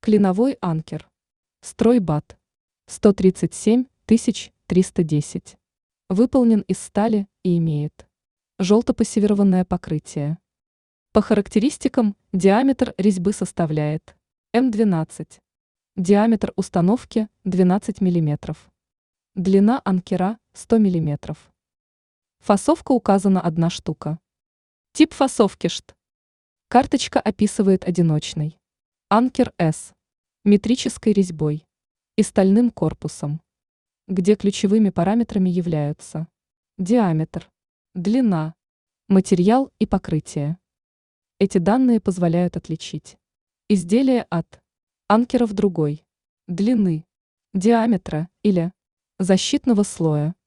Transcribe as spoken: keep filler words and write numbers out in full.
Клиновой анкер. Стройбат. сто тридцать семь тысяч триста десять. Выполнен из стали и имеет желто-пассивированное покрытие. По характеристикам диаметр резьбы составляет эм двенадцать. Диаметр установки двенадцать миллиметров. Длина анкера сто миллиметров. Фасовка указана одна штука. Тип фасовки ШТ. Карточка описывает одиночный анкер С метрической резьбой и стальным корпусом, где ключевыми параметрами являются диаметр, длина, материал и покрытие. Эти данные позволяют отличить изделие от анкеров другой длины, диаметра или защитного слоя.